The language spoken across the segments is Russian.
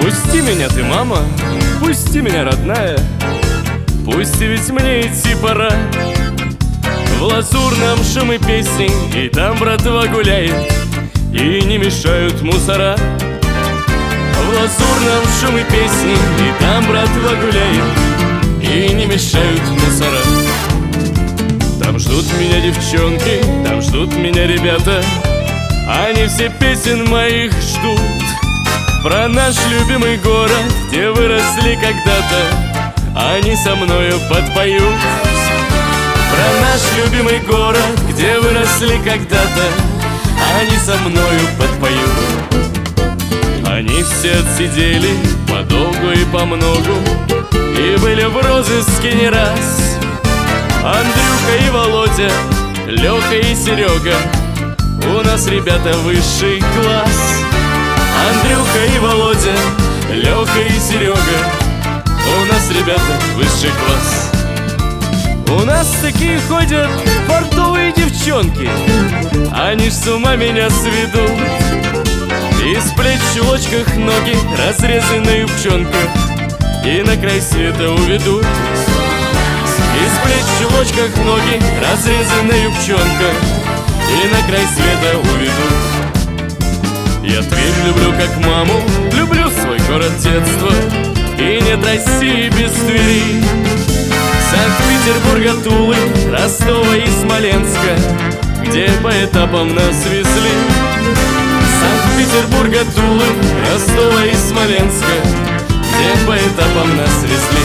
Пусти меня ты, мама, пусти меня, родная. Пусть ведь мне идти пора. В лазурном шумы песни, и там братва гуляет, и не мешают мусора. В лазурном шумы песни, и там братва гуляет, и не мешают мусора. Там ждут меня девчонки, там ждут меня ребята. Они все песен моих ждут. Про наш любимый город, где выросли когда-то, они со мною подпоют. Про наш любимый город, где выросли когда-то, они со мною подпоют. Они все отсидели подолгу и помногу, и были в розыске не раз. Андрюха и Володя, Лёха и Серега, у нас, ребята, высший класс. Андрюха и Володя, Лёха и Серега, у нас, ребята, высший класс. У нас такие ходят портовые девчонки, они ж с ума меня сведут. Из плеч в чулочках ноги, разрезанная юбчонка, и на край света уведут. Из плеч в чулочках ноги, разрезанная юбчонка, и на край света уведут. Я Тверь люблю как маму, люблю свой город детства, и нет России без Твери. Санкт-Петербурга, Тулы, Ростова и Смоленска, где по этапам нас везли. Санкт-Петербурга, Тулы, Ростова и Смоленска, где по этапам нас везли.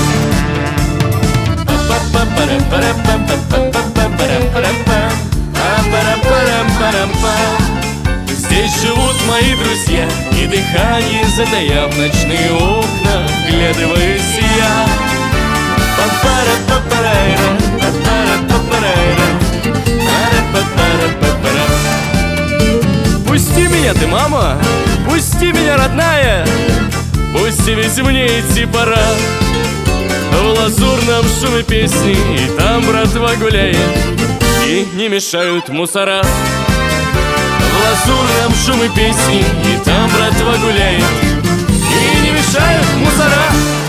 Здесь живут мои друзья, и дыхание затая в ночные окна, вглядываясь я. Пусти меня ты, мама, пусти меня, родная, пусть ведь мне идти пора. В лазурном шуме песни, и там братва гуляет, и не мешают мусора. В лазурном шуме песни, и там братва гуляет, и не мешают мусора.